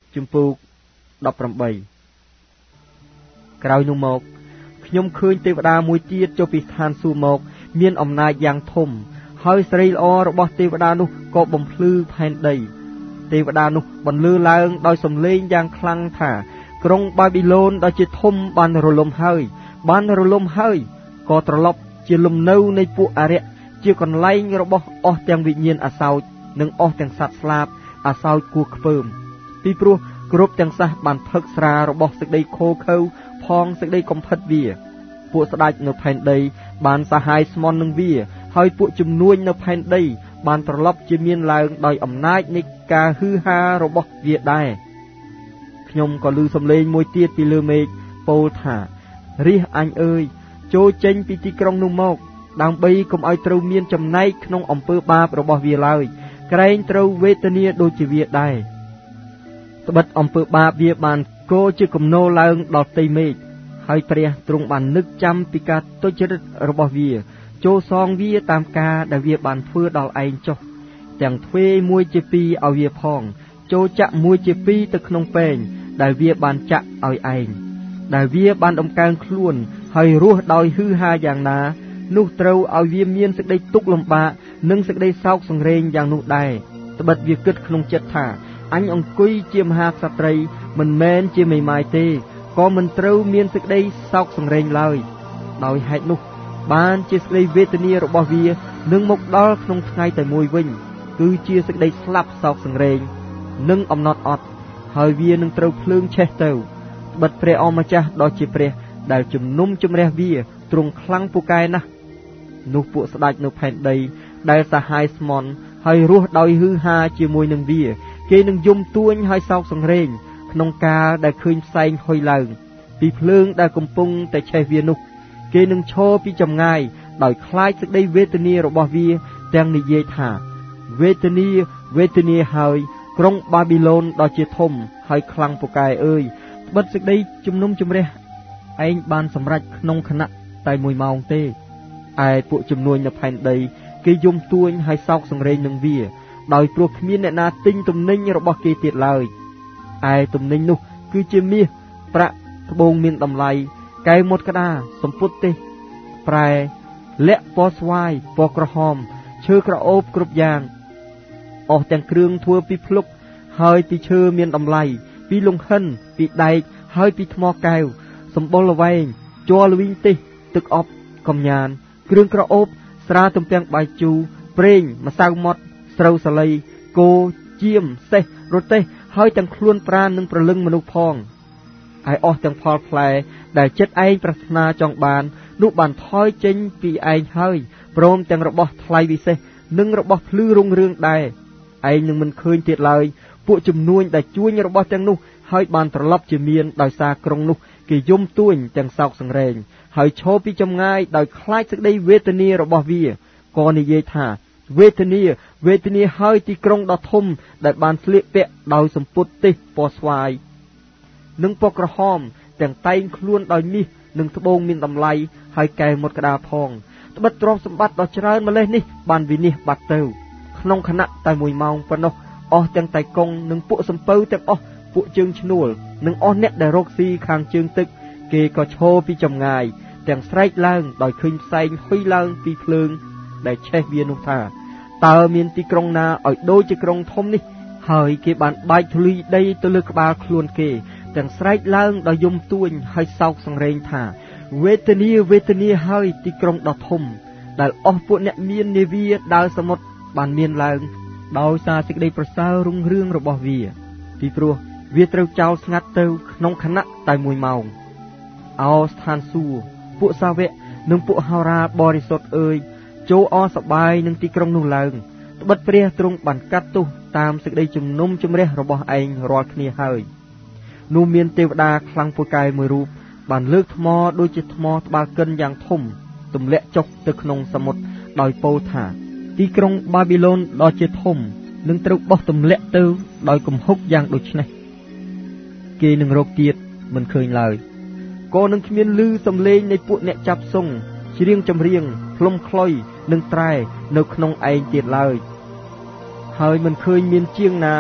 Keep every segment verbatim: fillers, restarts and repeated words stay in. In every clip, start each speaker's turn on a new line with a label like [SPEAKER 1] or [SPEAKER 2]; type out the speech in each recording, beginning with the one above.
[SPEAKER 1] ជំពូកដប់ប្រាំបីក្រោយនោះមកខ្ញុំឃើញទេវតាមួយទៀតចុះពីស្ថានសួគ៌មកមានអំណាចយ៉ាងធំហើយស្រីល្អរបស់ទេវតានោះក៏បំភ្លឺផែនដីទេវតានោះបន្លឺឡើងដោយសំឡេងយ៉ាងខ្លាំងថាក្រុងបាប៊ីឡូនដ៏ជាធំបានរលំហើយបានរលំហើយក៏ត្រឡប់ជាលំនៅនៃពួកអរិយជាកន្លែងរបស់អស់ទាំងវិញ្ញាណអសោចនិងអស់ទាំងសត្វស្លាបអសោចគួរខ្ពើមពីព្រោះគ្រប់ទាំងសះបានផឹកស្រារបស់សេចក្តីខូខើផងសេចក្តីកំផិតវាពួកស្ដេចនៅផែនដីបានសហាយស្មន់នឹងវាហើយពួកជំនួញនៅផែនដីបានត្រឡប់ជាមានឡើងដោយអំណាចនៃការហឺហារបស់វាដែរខ្ញុំក៏ឮសំឡេងមួយទៀតពីលើមេឃពោលថារាជអញអើយចូលចេញពីទីក្រុងនោះមកដើម្បីកុំឲ្យត្រូវមានចំណែកក្នុងអំពើបាបរបស់វាឡើយក្រែងត្រូវវេទនាដូចជាវាដែរត្បិតអំពើបាបវាបានកោជាគំនោឡើងដល់ផ្ទៃមេឃហើយព្រះទ្រង់បាននឹកចាំពីការទុច្ចរិតរបស់វាចូលសងវាតាមការដែលវាបានធ្វើដល់ឯងចុះទាំងទ្វេមួយជាពីរឲ្យវាផងចូលចាក់មួយជាពីរទៅក្នុងពែងដែលវាបានចាក់ឲ្យឯងដែលវាបានដំកើងខ្លួនហើយរស់ដោយហឺហាយ៉ាងណានោះត្រូវឲ្យវាមានសេចក្តីទុក្ខលំបាកនិងសេចក្តីសោកសង្រេងយ៉ាងនោះដែរត្បិតវាគិតក្នុងចិត្តថាអញអង្គុយជាមហាក្សត្រីមិនមែនជាមេម៉ាយទេក៏មិនត្រូវមានសេចក្តីសោកសង្រេងឡើយដោយហេតុនោះបានជាសេចក្តីវេទនារបស់វានឹងមកដល់ក្នុងថ្ងៃតែមួយវិញគឺជាសេចក្តីស្លាប់សោកសង្រេងនិងអំណត់អត់ហើយវានឹងត្រូវភ្លើងឆេះទៅត្បិតព្រះអម្ចាស់ដ៏ជាព្រះដែលជំនុំជម្រះវាទ្រង់ខ្លាំងពូកែណាស់នោះពួកស្ដេចនៅផែនដីដែលសហាយស្មន់ហើយរស់ដោយហឺហាជាមួយនឹងវាគេនឹងយំទួញហើយសោកសង្រេងក្នុងការដែលឃើញផ្សែងហុយឡើងពីភ្លើងដែលកំពុងតែឆេះវានោះគេនឹងឈរពីចម្ងាយដោយខ្លាចសេចក្តីវេទនារបស់វាទាំងនិយាយថាវេទនាវេទនាហើយក្រុងបាប៊ីឡូនដ៏ជាធំហើយខ្លាំងពូកែអើយត្បិតសេចក្តីជំនុំជម្រះឯងបានសម្រេចក្នុងខណៈតែមួយម៉ោងទេឯពួកជំនួញនៅផែនដីគេយំទួញហើយសោកសង្រេងនឹងវាដោយព្រោះគ្មានអ្នកណាទិញទំនិញរបស់គេទៀតឡើយឯទំនិញនោះគឺជាមាសប្រាក់ត្បូងមានតម្លៃកែវមុតក្តារសំពត់ទេសប្រែលាក់ពណ៌ស្វាយពណ៌ក្រហមឈើក្រអូបគ្រប់យ៉ាងអស់ទាំងគ្រឿងធ្វើពីភ្លុកហើយពីឈើមានតម្លៃពីលង្ហិនពីដែកហើយពីថ្មកែវសម្បុរល្វែងជ័រល្វីងទេសទឹកអប់កំញានគ្រឿងក្រអូបស្រាទំពាំងបាយជូរប្រេងម្សៅម៉ត់ស្រូវសាលីគោជៀមសេះរទេះហើយទាំងខ្លួនប្រាណនិងប្រលឹងមនុស្សផងហើយអស់ទាំងផលផ្លែដែលចិត្តឯងប្រាថ្នាចង់បាននោះបានថយចេញពីឯងហើយព្រមទាំងរបស់ថ្លៃវិសេសនិងរបស់ភ្លឺរុងរឿងដែរឯងនឹងមិនឃើញទៀតឡើយពួកជំនួញដែលជួញរបស់ទាំងនោះហើយបានត្រឡប់ជាមានដោយសារក្រុងនោះគេយំទួញទាំងសោកសង្រេងហើយឈរពីចម្ងាយដោយខ្លាចសេចក្តីវេទនារបស់វាក៏និយាយថាវេទនាវេទនាហើយទីក្រុងដ៏ធំដែលបានស្លៀកពាក់ដោយសម្ពុតទេសពណ៌ស្វាយនិងពណ៌ក្រហមទាំងតែងខ្លួនដោយមាសនិងត្បូងមានតម្លៃហើយកែវមុតក្តារផងត្បិតទ្រព្យសម្បត្តិដ៏ច្រើនម្លេះនេះបានវិនិច្ឆ័យបាត់ទៅក្នុងខណៈតែមួយម៉ោងប៉ុណ្ណោះអស់ទាំងតែកុងនិងពួកសំពៅទាំងអស់ពួកជើងឈ្នួលនិងអស់អ្នកដែលរកស៊ីខាងជើងទឹកគេក៏ឈរពីចម្ងាយទាំងស្រែកឡើងដោយឃើញផ្សែងហុយឡើងពីភ្លើងដែលឆេះវានោះថាតើមានទីក្រុងណាឲ្យដូចជាក្រុងធំនេះហើយគេបានបែកធូលីដីទៅលើក្បាលខ្លួនគេទាំងស្រែកឡើងដោយយំទួញហើយសោកសង្រេងថាវេទនាវេទនាហើយទីក្រុងដ៏ធំដែលអស់ពួកអ្នកមាននាវាដើរសមុទ្របានមានឡើងដោយសារសេចក្តីប្រសើររុងរឿងរបស់វាពីព្រោះវាត្រូវចោលស្ងាត់ទៅក្នុងខណៈតែមួយម៉ោងអោស្ថានសួគ៌ពួកសាវកនិងពួកហោរាបរិសុទ្ធអើយចូលអសប្បាយនឹងទីក្រុងនោះឡើងត្បិតព្រះទ្រង់បានកាត់ទោសតាមសេចក្តីជំនុំជម្រះរបស់ឯងរាល់គ្នាហើយនោះមានទេវតាខ្លាំងពូកែមួយរូបបានលើកថ្មដូចជាថ្មត្បាល់កិនយ៉ាងធំទម្លាក់ចុះទៅក្នុងសមុទ្រដោយពោលថាទីក្រុងបាប៊ីឡូនដ៏ជាធំនឹងត្រូវបោះទម្លាក់ទៅដោយគំហុកយ៉ាងដូចនេះគេនឹងរកទៀតមិនឃើញឡើយក៏នឹងគ្មានឮសំឡេងនៃពួកអ្នកចាប់សុងច្រៀងចម្រៀងផ្លុំខ្លុយនិងត្រែនៅក្នុងឯងទៀតឡើយហើយមិនឃើញមានជាងណា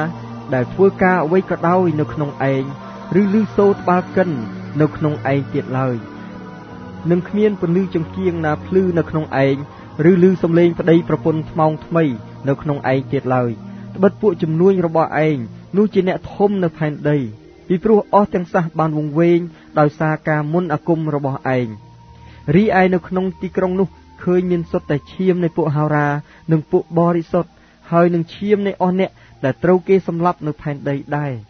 [SPEAKER 1] ដែលធ្វើការអ្វីក៏ដោយនៅក្នុងឯងឬឮសូរត្បាល់កិននៅក្នុងឯងទៀតឡើយនឹងគ្មានពន្លឺចង្គៀងណាភ្លឺនៅក្នុងឯងឬឮសំឡេងប្តីប្រពន្ធថ្មោងថ្មីនៅក្នុងឯងទៀតឡើយត្បិតពួកជំនួញរបស់ឯងនោះជាអ្នកធំនៅផែនដីពីព្រោះអស់ទាំងសះបានវង្វេងដោយសារការមន្តអាគមរបស់ឯងរីឯនៅក្នុងទីក្រុងនោះឃើញមានសុទ្ធតែឈាមនៃពួកហោរានិងពួកបរិសុទ្ធហើយនឹងឈាមនៃអស់អ្នកដែលត្រូវគេសម្លាប់នៅផែនដីដែរ